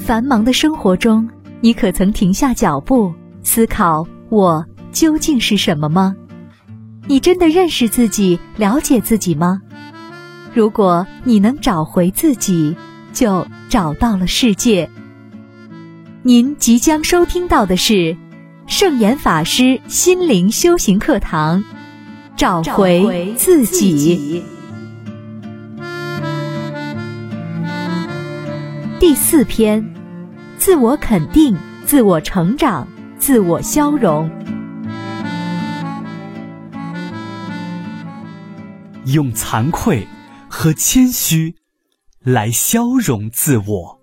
繁忙的生活中，你可曾停下脚步，思考我究竟是什么吗？你真的认识自己，了解自己吗？如果你能找回自己，就找到了世界。您即将收听到的是圣严法师心灵修行课堂，找回自己。第4篇，自我肯定、自我成长、自我消融。 用惭愧和谦虚来消融自我。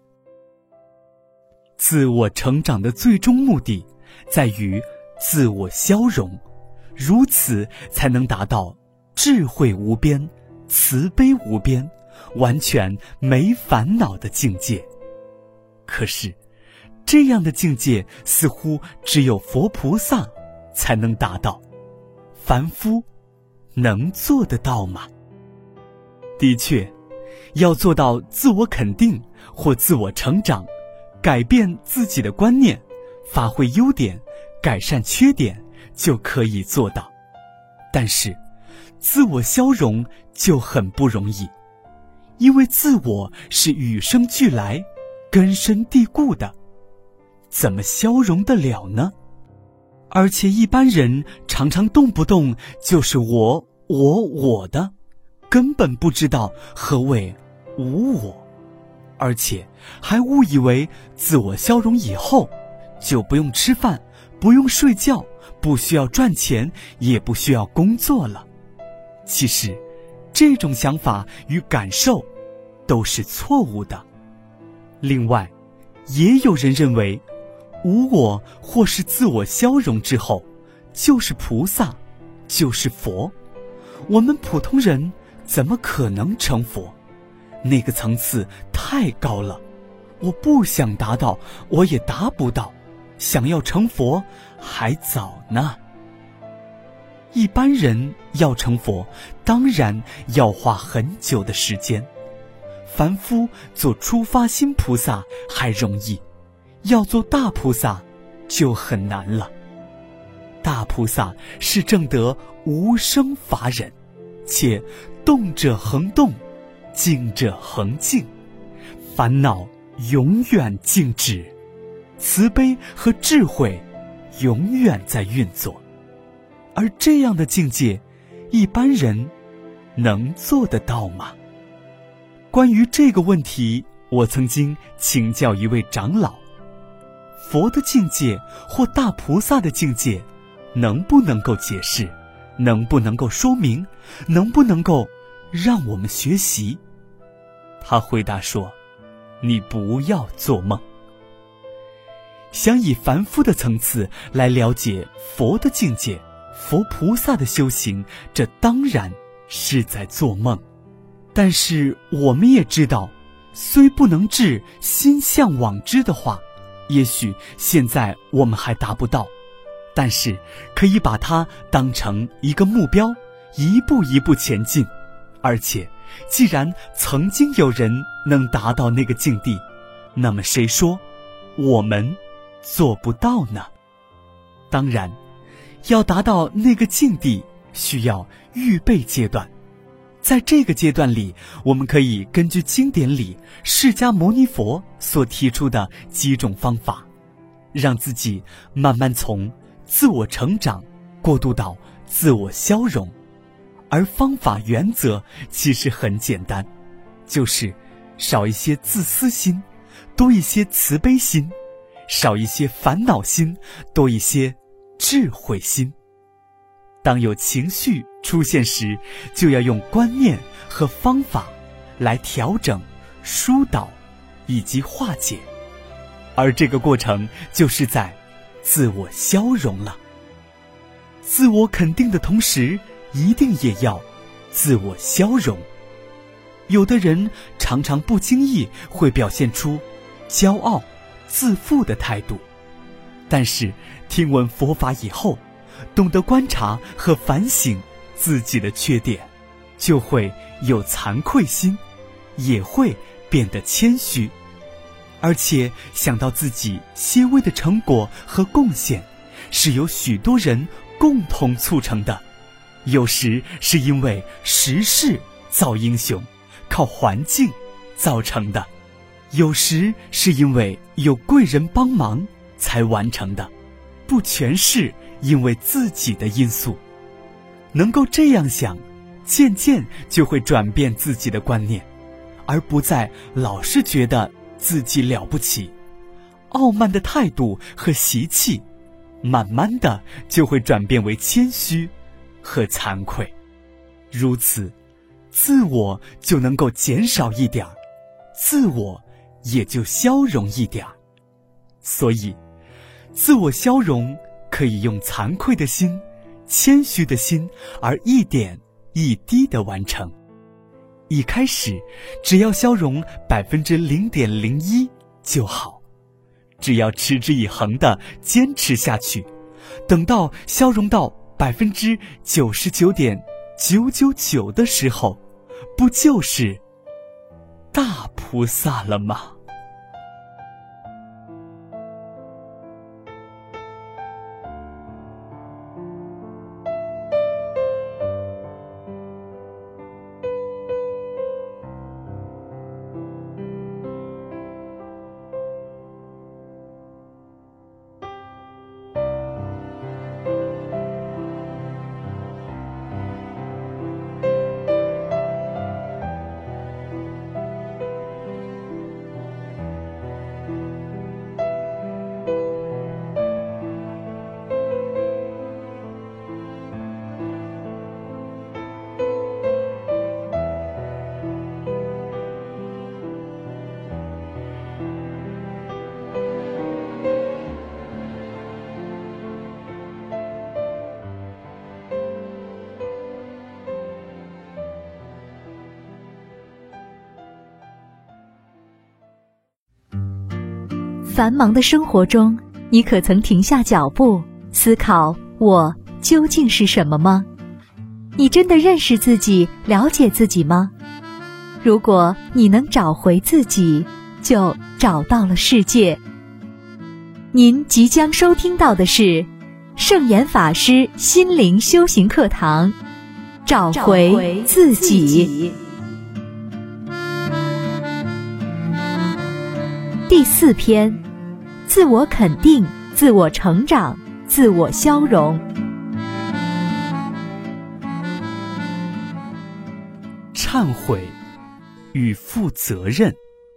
自我成长的最终目的在于自我消融，如此才能达到智慧无边、慈悲无边、完全没烦恼的境界。可是，这样的境界似乎只有佛菩萨才能达到，凡夫能做得到吗？的确，要做到自我肯定或自我成长，改变自己的观念，发挥优点，改善缺点，就可以做到。但是，自我消融就很不容易，因为自我是与生俱来、根深蒂固的，怎么消融得了呢？而且一般人常常动不动就是我的，根本不知道何谓无我，而且还误以为自我消融以后就不用吃饭，不用睡觉，不需要赚钱，也不需要工作了。其实这种想法与感受都是错误的。另外，也有人认为无我或是自我消融之后就是菩萨，就是佛。我们普通人怎么可能成佛？那个层次太高了，我不想达到，我也达不到，想要成佛还早呢。一般人要成佛，当然要花很久的时间。凡夫做初发心菩萨还容易，要做大菩萨就很难了。大菩萨是证得无生法忍，且动者恒动，静者恒静，烦恼永远静止，慈悲和智慧永远在运作。而这样的境界，一般人能做得到吗？关于这个问题，我曾经请教一位长老，佛的境界或大菩萨的境界能不能够解释，能不能够说明，能不能够让我们学习？他回答说，你不要做梦。想以凡夫的层次来了解佛的境界，佛菩萨的修行，这当然是在做梦。但是我们也知道，虽不能至心向往之的话，也许现在我们还达不到，但是可以把它当成一个目标，一步一步前进。而且既然曾经有人能达到那个境地，那么谁说我们做不到呢？当然，要达到那个境地需要预备阶段。在这个阶段里，我们可以根据经典里释迦牟尼佛所提出的几种方法，让自己慢慢从自我成长过渡到自我消融。而方法原则其实很简单，就是少一些自私心，多一些慈悲心，少一些烦恼心，多一些智慧心。当有情绪出现时，就要用观念和方法来调整、疏导以及化解，而这个过程就是在自我消融了。自我肯定的同时，一定也要自我消融。有的人常常不经意会表现出骄傲、自负的态度，但是听闻佛法以后，懂得观察和反省自己的缺点，就会有惭愧心，也会变得谦虚。 而且想到自己些微的成果和贡献是由许多人共同促成的，有时是因为时势造英雄，靠环境造成的，有时是因为有贵人帮忙才完成的，不全是因为自己的因素。能够这样想，渐渐就会转变自己的观念，而不再老是觉得自己了不起。傲慢的态度和习气，慢慢的就会转变为谦虚和惭愧。如此，自我就能够减少一点，自我也就消融一点。所以，自我消融可以用惭愧的心、谦虚的心，而一点一滴地完成。一开始，只要消融0.01%就好，只要持之以恒地坚持下去，等到消融到99.999%的时候，不就是大菩萨了吗？ 繁忙的生活中，你可曾停下脚步，思考我究竟是什么吗？你真的认识自己，了解自己吗？如果你能找回自己，就找到了世界。您即将收听到的是圣严法师心灵修行课堂，找回自己。第4篇，自我肯定、自我成长、自我消融。 忏悔与负责任。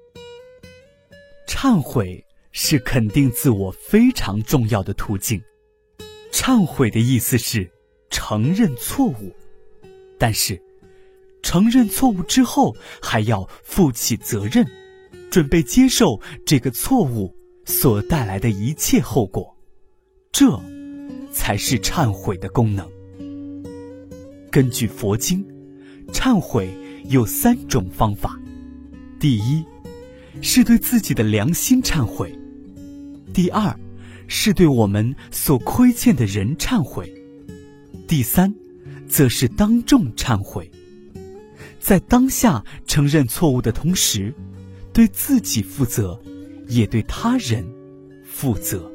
忏悔是肯定自我非常重要的途径。忏悔的意思是承认错误，但是承认错误之后还要负起责任，准备接受这个错误所带来的一切后果，这才是忏悔的功能。根据佛经，忏悔有3种方法。第一，是对自己的良心忏悔；第二，是对我们所亏欠的人忏悔；第三，则是当众忏悔。在当下承认错误的同时，对自己负责，也对他人负责。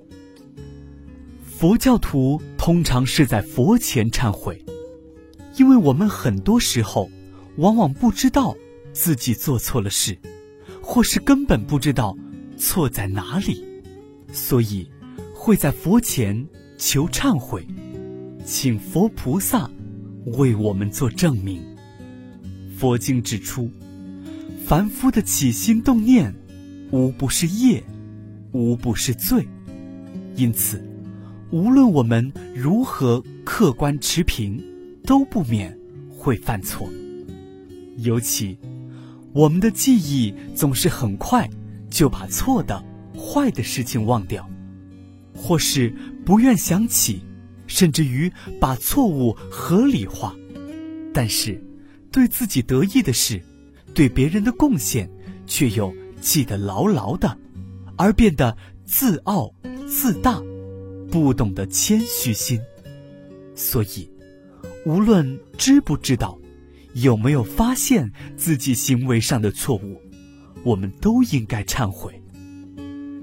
佛教徒通常是在佛前忏悔，因为我们很多时候往往不知道自己做错了事，或是根本不知道错在哪里，所以会在佛前求忏悔，请佛菩萨为我们做证明。佛经指出，凡夫的起心动念，无不是业，无不是罪。因此，无论我们如何客观持平，都不免会犯错。尤其，我们的记忆总是很快就把错的、坏的事情忘掉，或是不愿想起，甚至于把错误合理化。但是，对自己得意的事，对别人的贡献，却又记得牢牢的，而变得自傲自大，不懂得谦虚心。所以，无论知不知道，有没有发现自己行为上的错误，我们都应该忏悔，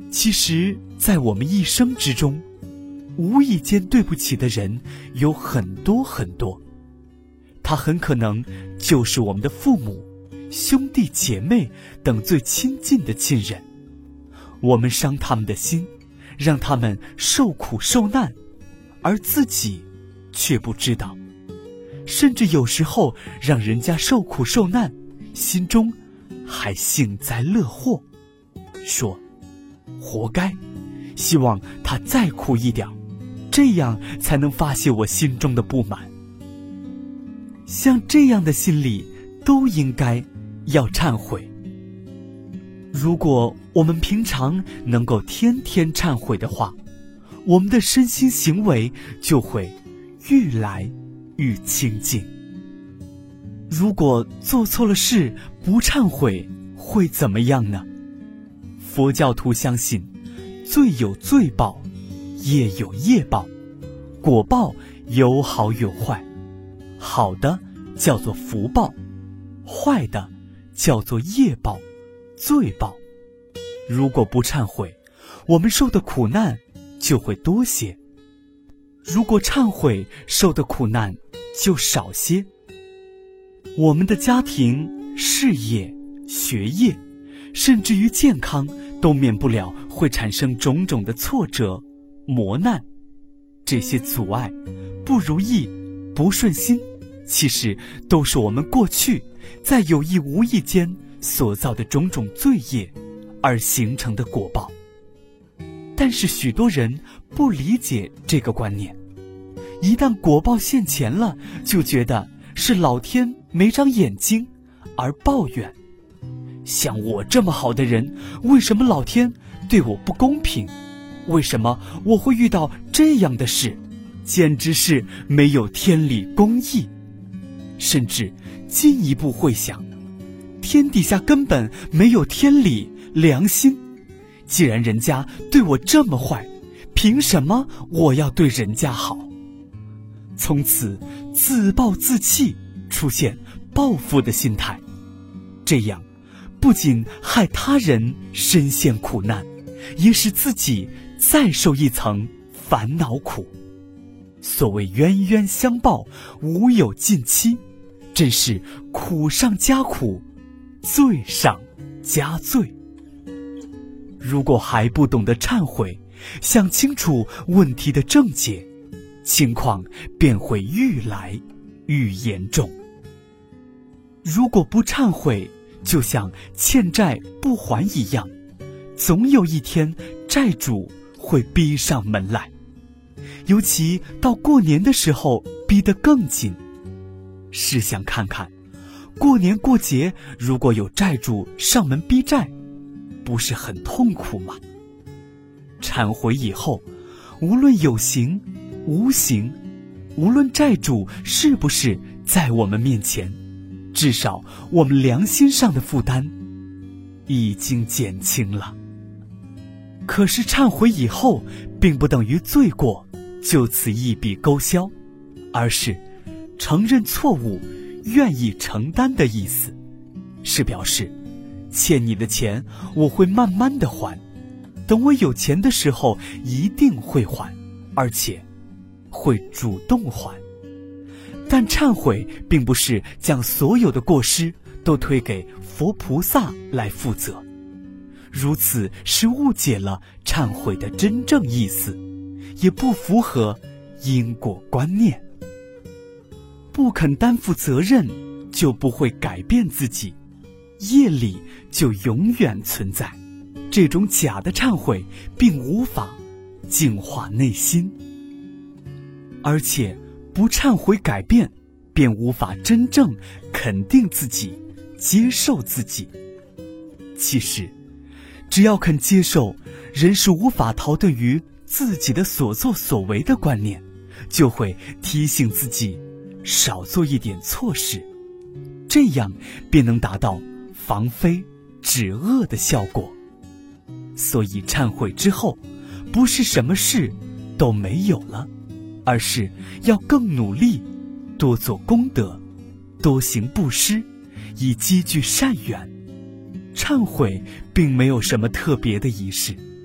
其实在我们一生之中，无意间对不起的人有很多很多，他很可能就是我们的父母、兄弟姐妹等最亲近的亲人。我们伤他们的心，让他们受苦受难，而自己却不知道，甚至有时候让人家受苦受难，心中还幸灾乐祸，说活该，希望他再苦一点，这样才能发泄我心中的不满。像这样的心理都应该要忏悔。如果我们平常能够天天忏悔的话，我们的身心行为就会愈来愈清净。如果做错了事不忏悔，会怎么样呢？佛教徒相信，罪有罪报，业有业报，果报有好有坏，好的叫做福报，坏的叫做业报、罪报。如果不忏悔，我们受的苦难就会多些；如果忏悔，受的苦难就少些。我们的家庭、事业、学业，甚至于健康，都免不了会产生种种的挫折、磨难。这些阻碍、不如意、不顺心，其实都是我们过去在有意无意间所造的种种罪业而形成的果报。但是许多人不理解这个观念，一旦果报现前了，就觉得是老天没长眼睛而抱怨，像我这么好的人，为什么老天对我不公平？为什么我会遇到这样的事？简直是没有天理公义。甚至进一步会想，天底下根本没有天理良心，既然人家对我这么坏，凭什么我要对人家好？从此自暴自弃，出现报复的心态，这样不仅害他人深陷苦难，也使自己再受一层烦恼苦。所谓冤冤相报，无有尽期，真是苦上加苦，罪上加罪。如果还不懂得忏悔，想清楚问题的症结，情况便会愈来愈严重。如果不忏悔，就像欠债不还一样，总有一天债主会逼上门来，尤其到过年的时候逼得更紧。试想看看，过年过节如果有债主上门逼债，不是很痛苦吗？忏悔以后，无论有形无形，无论债主是不是在我们面前，至少我们良心上的负担已经减轻了。可是忏悔以后，并不等于罪过就此一笔勾销，而是承认错误，愿意承担的意思，是表示欠你的钱我会慢慢的还，等我有钱的时候一定会还，而且会主动还。但忏悔并不是将所有的过失都推给佛菩萨来负责，如此是误解了忏悔的真正意思，也不符合因果观念。不肯担负责任，就不会改变自己，业力就永远存在。这种假的忏悔并无法净化内心，而且不忏悔改变，便无法真正肯定自己，接受自己。其实只要肯接受人是无法逃遁于自己的所作所为的观念，就会提醒自己少做一点错事，这样便能达到防非止恶的效果。所以忏悔之后，不是什么事都没有了，而是要更努力，多做功德，多行布施，以积聚善缘。忏悔并没有什么特别的仪式，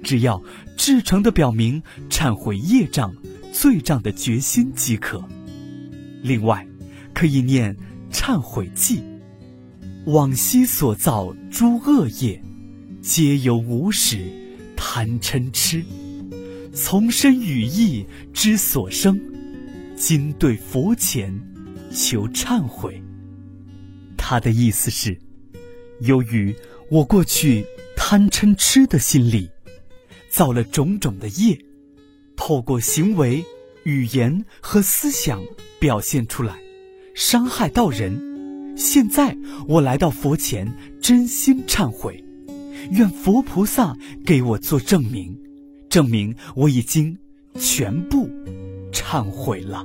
只要至诚地表明忏悔业障、罪障的决心即可。另外，可以念忏悔偈：往昔所造诸恶业，皆由无始贪嗔痴，从身语意之所生，今对佛前求忏悔。他的意思是，由于我过去贪嗔痴的心里造了种种的业，透过行为、语言和思想表现出来，伤害到人。现在我来到佛前，真心忏悔，愿佛菩萨给我做证明，证明我已经全部忏悔了。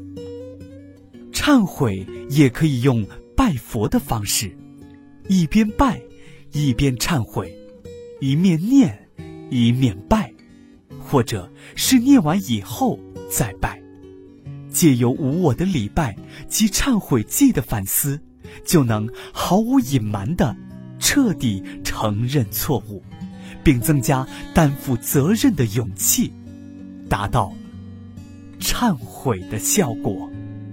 忏悔也可以用拜佛的方式，一边拜一边忏悔，一面念一面拜，或者是念完以后再拜。借由无我的礼拜及忏悔偈的反思，就能毫无隐瞒地彻底承认错误，并增加担负责任的勇气，达到忏悔的效果。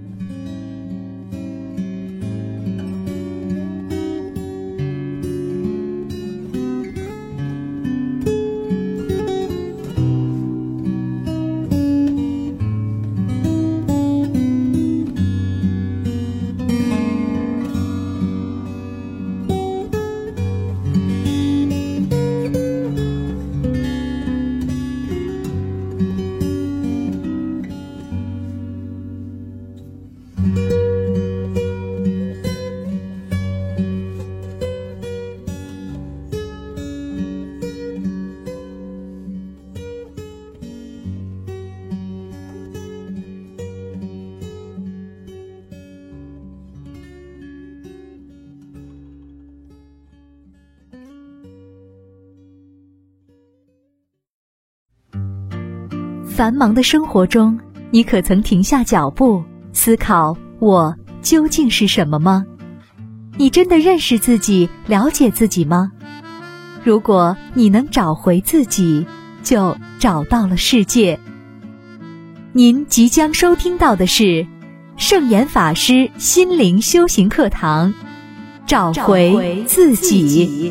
繁忙的生活中，你可曾停下脚步，思考我究竟是什么吗？你真的认识自己，了解自己吗？如果你能找回自己，就找到了世界。您即将收听到的是圣严法师心灵修行课堂，找回自己。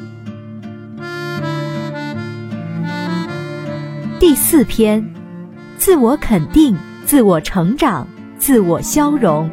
第4篇，自我肯定、自我成长、自我消融。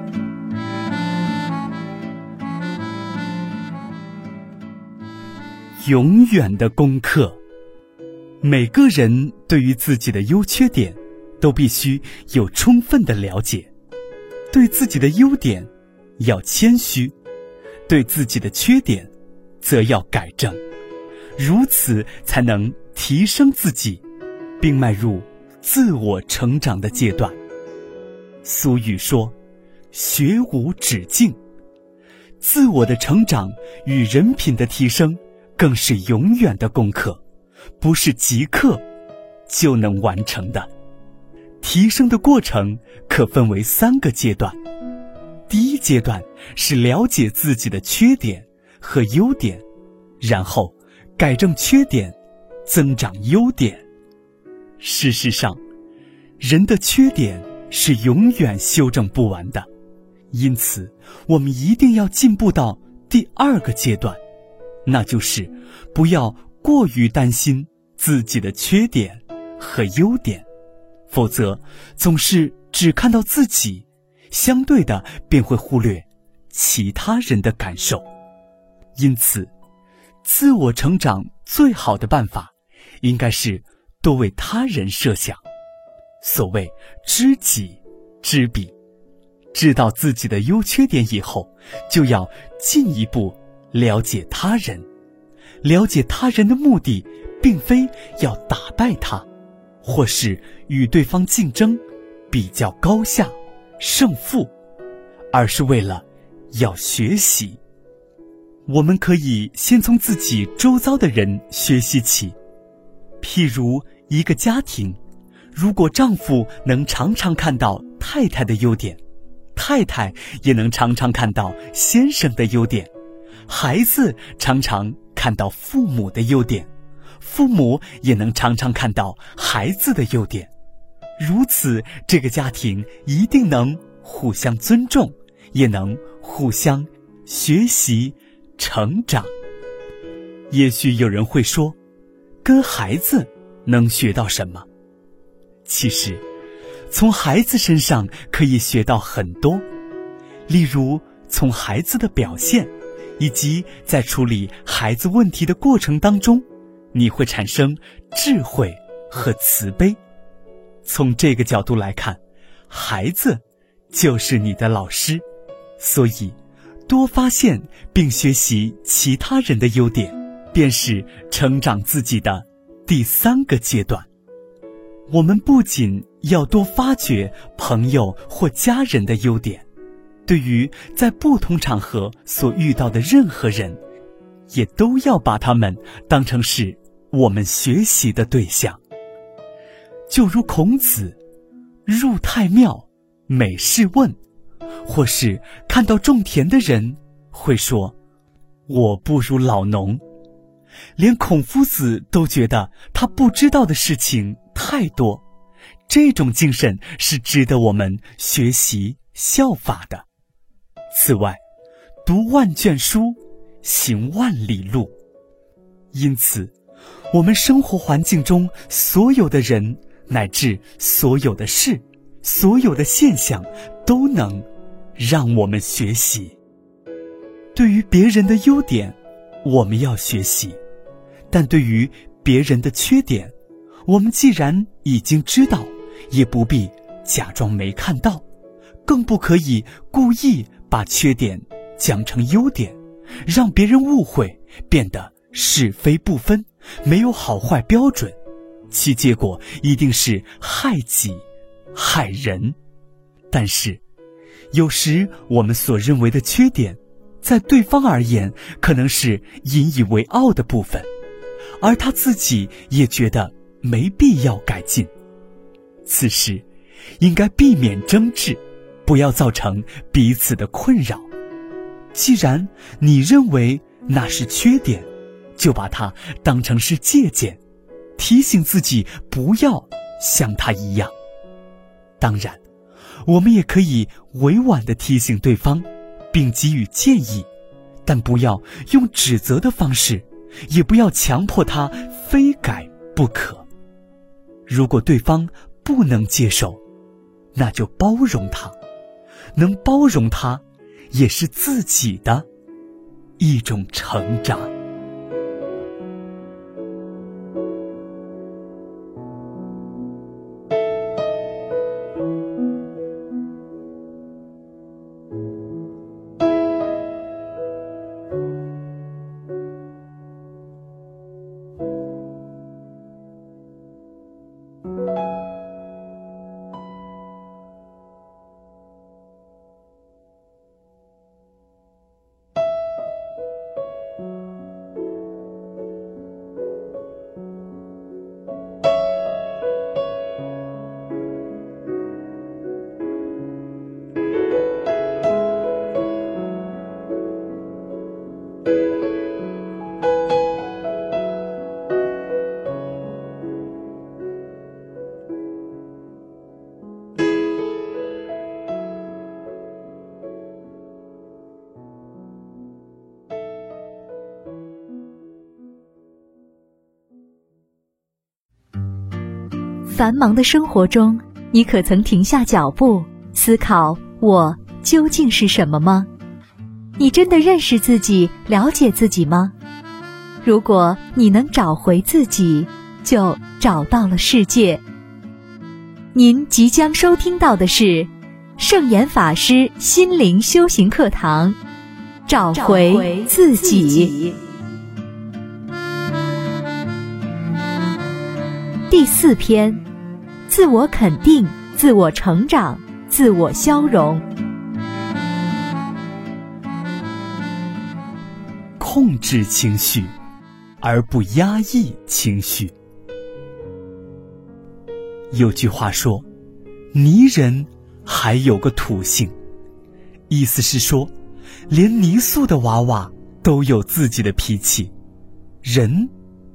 永远的功课。每个人对于自己的优缺点都必须有充分的了解，对自己的优点要谦虚，对自己的缺点则要改正，如此才能提升自己，并迈入自我成长的阶段。俗语说，学无止境。自我的成长与人品的提升更是永远的功课，不是即刻就能完成的。提升的过程可分为3个阶段。第一阶段是了解自己的缺点和优点，然后改正缺点，增长优点。事实上，人的缺点是永远修正不完的，因此我们一定要进步到第2个阶段，那就是不要过于担心自己的缺点和优点，否则总是只看到自己，相对的便会忽略其他人的感受。因此，自我成长最好的办法应该是多为他人设想。所谓知己知彼，知道自己的优缺点以后，就要进一步了解他人。了解他人的目的并非要打败他，或是与对方竞争，比较高下胜负，而是为了要学习。我们可以先从自己周遭的人学习起。譬如一个家庭，如果丈夫能常常看到太太的优点，太太也能常常看到先生的优点，孩子常常看到父母的优点， 父母也能常常看到孩子的优点，如此这个家庭一定能互相尊重，也能互相学习成长。也许有人会说，跟孩子能学到什么？其实从孩子身上可以学到很多，例如从孩子的表现，以及在处理孩子问题的过程当中，你会产生智慧和慈悲。从这个角度来看，孩子就是你的老师，所以多发现并学习其他人的优点，便是成长自己的第3个阶段。我们不仅要多发掘朋友或家人的优点，对于在不同场合所遇到的任何人，也都要把他们当成是我们学习的对象。就如孔子入太庙，每事问，或是看到种田的人会说，我不如老农。连孔夫子都觉得他不知道的事情太多，这种精神是值得我们学习效法的。此外，读万卷书，行万里路。因此，我们生活环境中所有的人，乃至所有的事，所有的现象，都能让我们学习。对于别人的优点，我们要学习，但对于别人的缺点，我们既然已经知道，也不必假装没看到，更不可以故意把缺点讲成优点，让别人误会，变得是非不分，没有好坏标准，其结果一定是害己害人。但是有时我们所认为的缺点，在对方而言可能是引以为傲的部分，而他自己也觉得没必要改进。此时应该避免争执，不要造成彼此的困扰。既然你认为那是缺点，就把它当成是借鉴，提醒自己不要像他一样。当然，我们也可以委婉地提醒对方，并给予建议，但不要用指责的方式，也不要强迫他非改不可。如果对方不能接受，那就包容他，能包容他，也是自己的一种成长。 繁忙的生活中，你可曾停下脚步，思考我究竟是什么吗？你真的认识自己，了解自己吗？如果你能找回自己，就找到了世界。您即将收听到的是圣严法师心灵修行课堂，找回自己。第4篇，自我肯定、自我成长、自我消融。 控制情绪，而不压抑情绪。有句话说，泥人还有个土性，意思是说，连泥塑的娃娃都有自己的脾气，人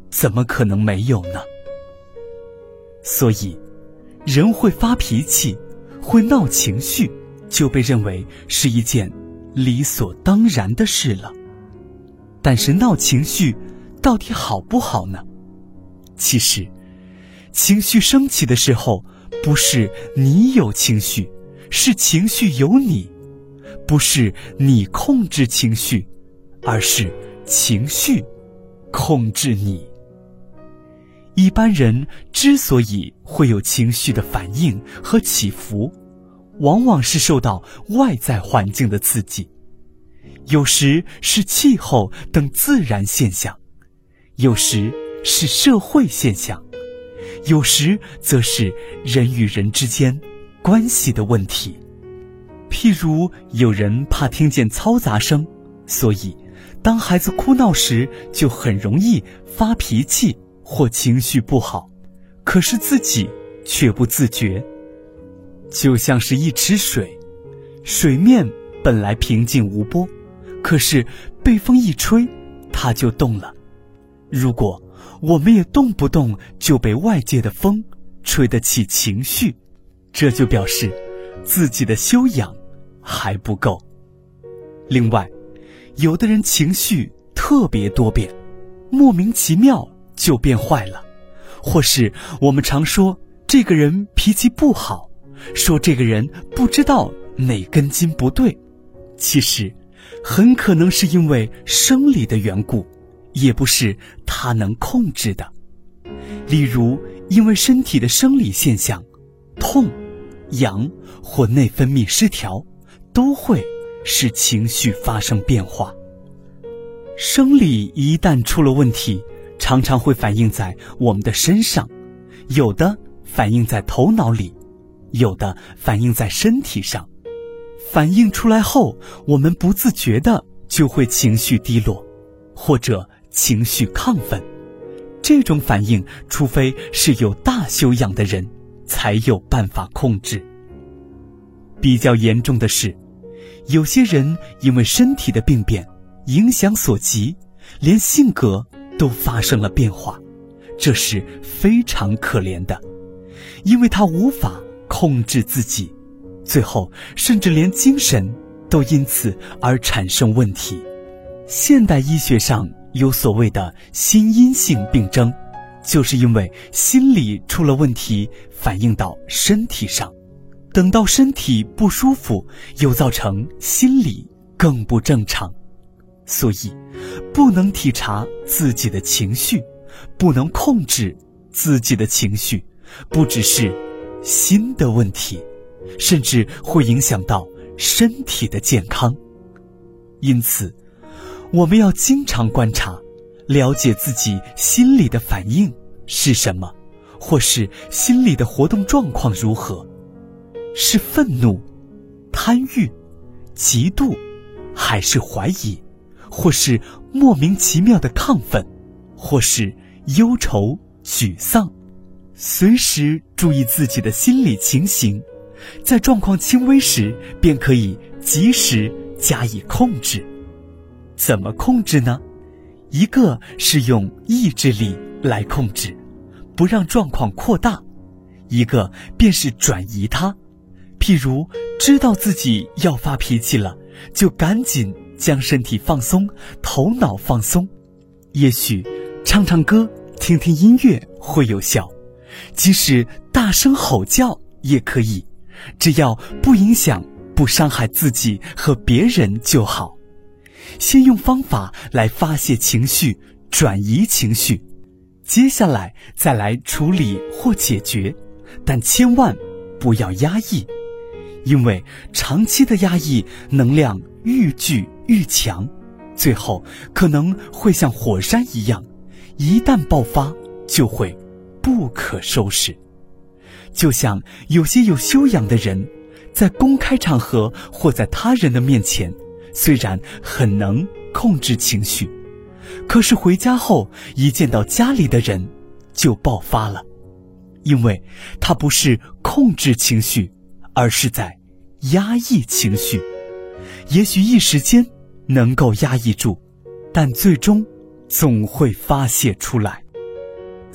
怎么可能没有呢？所以，人会发脾气，会闹情绪，就被认为是一件理所当然的事了。但是闹情绪到底好不好呢？其实，情绪升起的时候，不是你有情绪，是情绪有你；不是你控制情绪，而是情绪控制你。一般人之所以会有情绪的反应和起伏，往往是受到外在环境的刺激，有时是气候等自然现象，有时是社会现象，有时则是人与人之间关系的问题。譬如有人怕听见嘈杂声，所以当孩子哭闹时就很容易发脾气或情绪不好，可是自己却不自觉。就像是一池水，水面本来平静无波，可是被风一吹，它就动了。如果我们也动不动就被外界的风吹得起情绪，这就表示自己的修养还不够。另外，有的人情绪特别多变，莫名其妙就变坏了，或是我们常说这个人脾气不好，说这个人不知道哪根筋不对，其实很可能是因为生理的缘故，也不是他能控制的。例如因为身体的生理现象，痛、痒或内分泌失调，都会使情绪发生变化。生理一旦出了问题，常常会反映在我们的身上，有的反映在头脑里，有的反映在身体上。反映出来后，我们不自觉的就会情绪低落，或者情绪亢奋。这种反应，除非是有大修养的人，才有办法控制。比较严重的是，有些人因为身体的病变，影响所及，连性格都发生了变化，这是非常可怜的，因为他无法控制自己，最后甚至连精神都因此而产生问题。现代医学上有所谓的心因性病症，就是因为心理出了问题，反映到身体上，等到身体不舒服，又造成心理更不正常。所以不能体察自己的情绪，不能控制自己的情绪，不只是心的问题，甚至会影响到身体的健康。因此我们要经常观察，了解自己心理的反应是什么，或是心理的活动状况如何，是愤怒、贪欲、嫉妒，还是怀疑，或是莫名其妙的亢奋，或是忧愁、沮丧。随时注意自己的心理情形，在状况轻微时便可以及时加以控制。怎么控制呢？一个是用意志力来控制，不让状况扩大；一个便是转移它，譬如知道自己要发脾气了，就赶紧将身体放松，头脑放松。也许唱唱歌、听听音乐会有效，即使大声吼叫也可以，只要不影响、不伤害自己和别人就好。先用方法来发泄情绪，转移情绪，接下来再来处理或解决，但千万不要压抑，因为长期的压抑能量愈聚愈强，最后可能会像火山一样，一旦爆发就会不可收拾。就像有些有修养的人，在公开场合或在他人的面前，虽然很能控制情绪，可是回家后一见到家里的人就爆发了，因为他不是控制情绪，而是在压抑情绪。也许一时间能够压抑住，但最终总会发泄出来。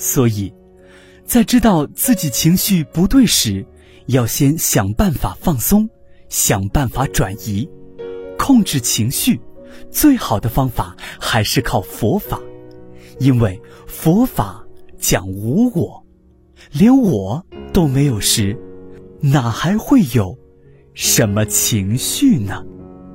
所以在知道自己情绪不对时，要先想办法放松，想办法转移。控制情绪最好的方法还是靠佛法，因为佛法讲无我，连我都没有时，哪还会有什么情绪呢？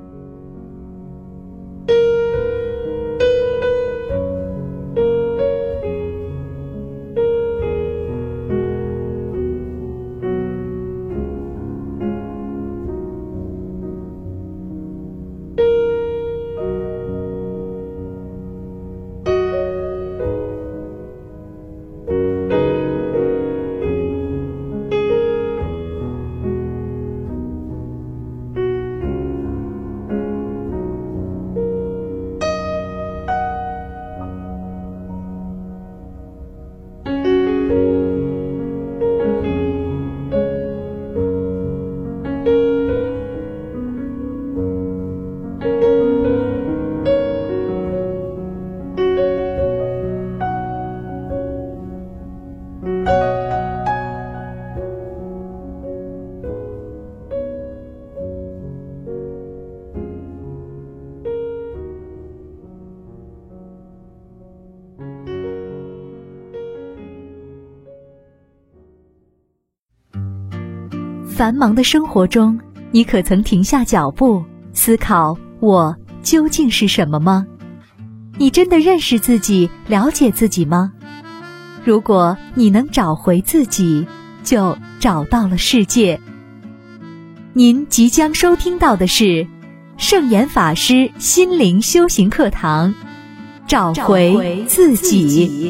繁忙的生活中，你可曾停下脚步，思考我究竟是什么吗？你真的认识自己，了解自己吗？如果你能找回自己，就找到了世界。您即将收听到的是圣严法师心灵修行课堂，找回自己。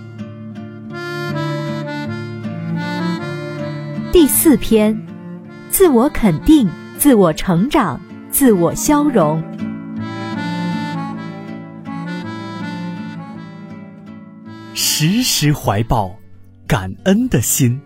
第4篇，自我肯定、自我成长、自我消融。 时时怀抱感恩的心。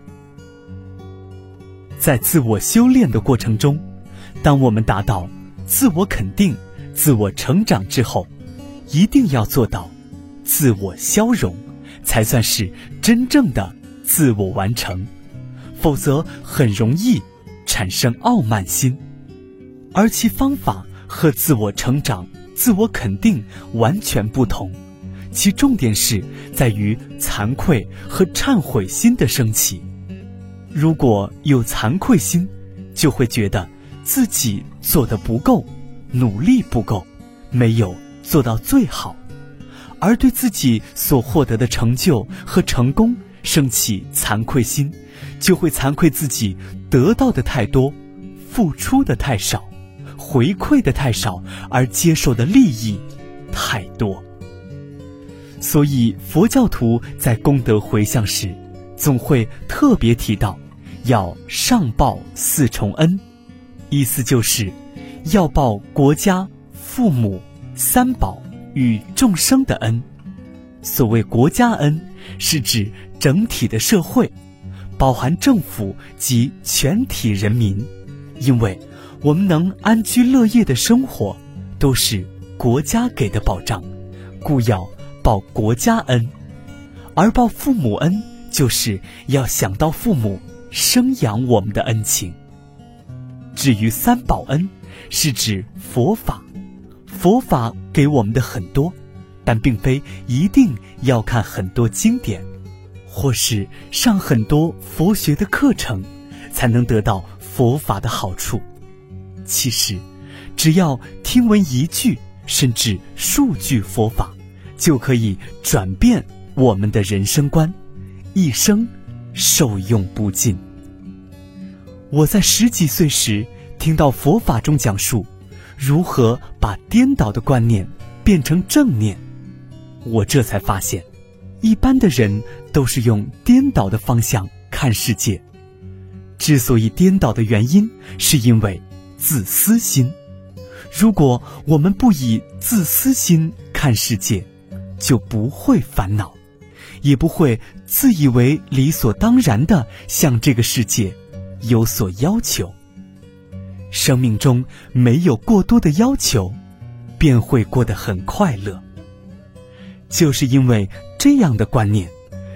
在自我修炼的过程中，当我们达到自我肯定、自我成长之后，一定要做到自我消融，才算是真正的自我完成，否则很容易产生傲慢心，而其方法和自我成长、自我肯定完全不同。其重点是在于惭愧和忏悔心的升起。如果有惭愧心，就会觉得自己做得不够，努力不够，没有做到最好，而对自己所获得的成就和成功升起惭愧心，就会惭愧自己得到的太多，付出的太少，回馈的太少，而接受的利益太多。所以佛教徒在功德回向时，总会特别提到要上报4重恩，意思就是要报国家、父母、三宝与众生的恩。所谓国家恩，是指整体的社会，包含政府及全体人民，因为我们能安居乐业的生活，都是国家给的保障，故要报国家恩。而报父母恩，就是要想到父母生养我们的恩情。至于三宝恩，是指佛法，佛法给我们的很多，但并非一定要看很多经典，或是上很多佛学的课程，才能得到佛法的好处。其实，只要听闻一句，甚至数句佛法，就可以转变我们的人生观，一生受用不尽。我在10几岁时，听到佛法中讲述如何把颠倒的观念变成正念，我这才发现，一般的人都是用颠倒的方向看世界。之所以颠倒的原因，是因为自私心。如果我们不以自私心看世界，就不会烦恼，也不会自以为理所当然地向这个世界有所要求。生命中没有过多的要求，便会过得很快乐。就是因为这样的观念，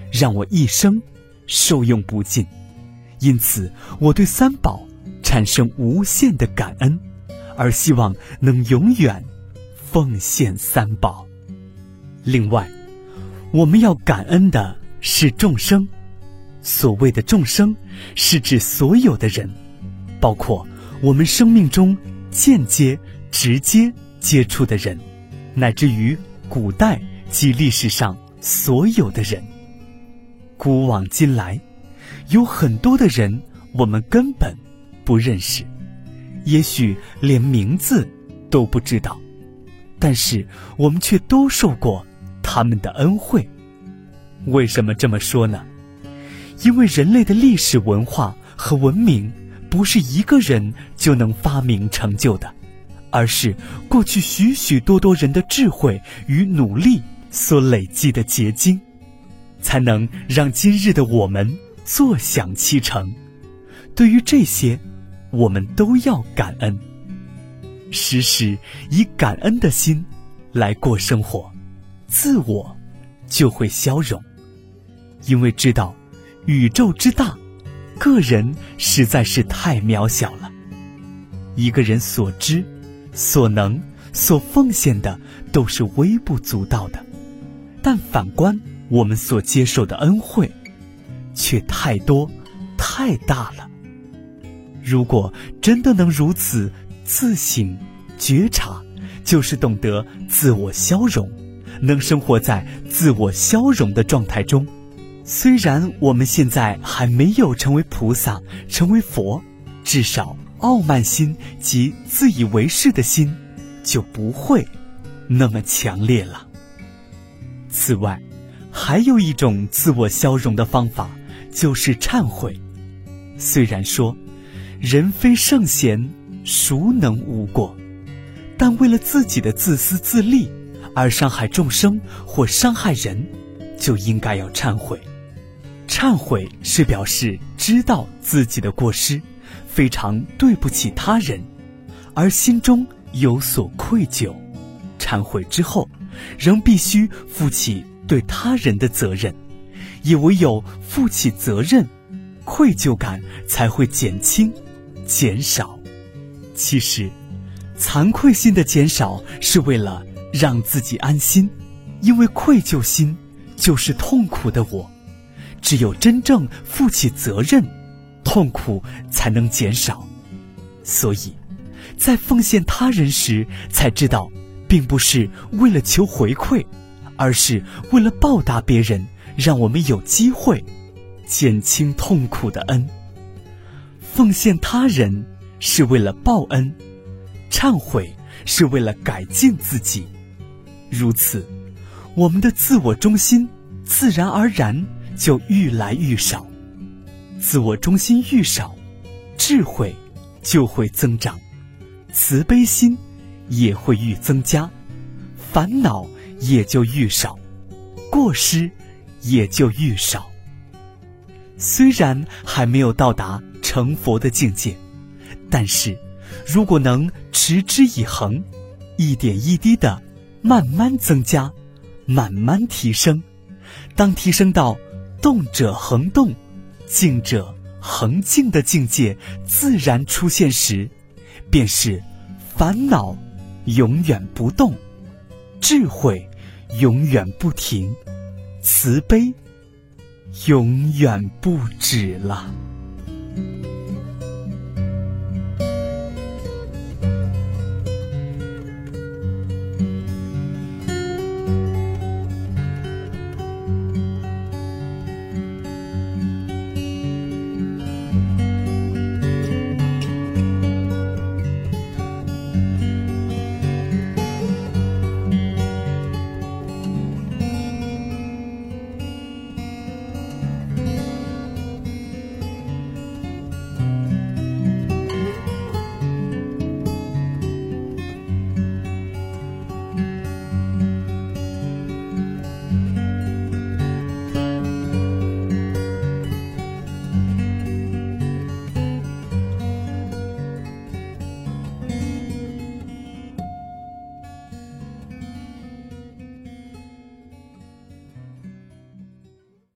让我一生受用不尽。因此，我对三宝产生无限的感恩，而希望能永远奉献三宝。另外，我们要感恩的是众生。所谓的众生，是指所有的人，包括我们生命中间接、直接接触的人，乃至于古代及历史上所有的人。古往今来，有很多的人我们根本不认识，也许连名字都不知道，但是我们却都受过他们的恩惠。为什么这么说呢？因为人类的历史文化和文明不是一个人就能发明成就的，而是过去许许多多人的智慧与努力所累积的结晶，才能让今日的我们坐享其成。对于这些，我们都要感恩，时时以感恩的心来过生活，自我就会消融。因为知道宇宙之大，个人实在是太渺小了。一个人所知、所能、所奉献的都是微不足道的，但反观我们所接受的恩惠，却太多、太大了。如果真的能如此自省、觉察，就是懂得自我消融，能生活在自我消融的状态中。虽然我们现在还没有成为菩萨、成为佛，至少傲慢心及自以为是的心就不会那么强烈了。此外，还有一种自我消融的方法，就是忏悔。虽然说人非圣贤，孰能无过，但为了自己的自私自利而伤害众生或伤害人，就应该要忏悔。忏悔是表示知道自己的过失，非常对不起他人，而心中有所愧疚。忏悔之后，仍必须负起对他人的责任，也唯有负起责任，愧疚感才会减轻、减少。其实，惭愧心的减少是为了让自己安心，因为愧疚心就是痛苦的我。只有真正负起责任，痛苦才能减少。所以，在奉献他人时，才知道，并不是为了求回馈，而是为了报答别人，让我们有机会减轻痛苦的恩。奉献他人是为了报恩，忏悔是为了改进自己。如此，我们的自我中心自然而然就愈来愈少，自我中心愈少，智慧就会增长，慈悲心也会愈增加，烦恼也就愈少，过失也就愈少。虽然还没有到达成佛的境界，但是如果能持之以恒，一点一滴的慢慢增加，慢慢提升，当提升到动者恒动，静者恒静的境界自然出现时，便是烦恼永远不动，智慧永远不停，慈悲永远不止了。